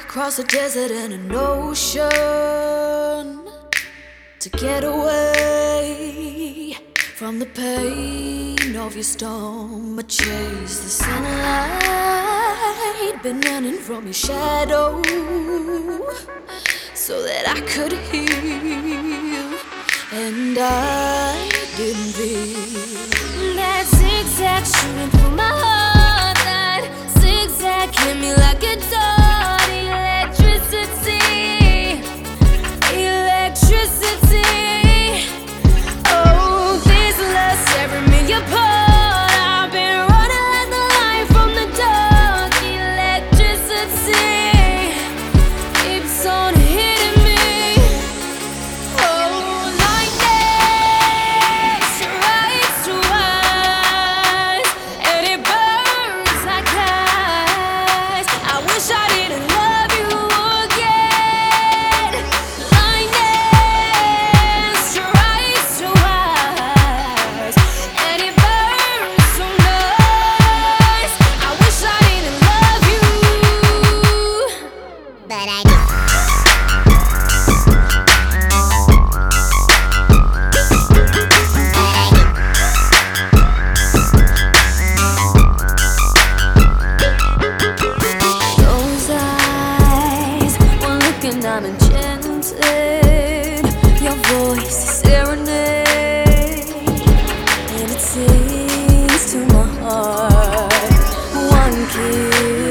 across a desert and an ocean to get away from the pain of your storm. I chase the sunlight, been running from your shadow so that I could heal, and I didn't feel that zigzag shooting through my heart. That zigzag hit me like a dart. Electricity, electricity. Oh, this love's tearing me apart. I've been running like the light from the dark. Electricity keeps on hitting me. Oh, lightning strikes twice, and it burns like ice. I wish I didn't love you again. Lightning strikes twice, and it burns so nice. I wish I didn't love you, but I do. Those eyes, one look and I'm enchanted. Your voice is serenade, and it sings to my heart. One kiss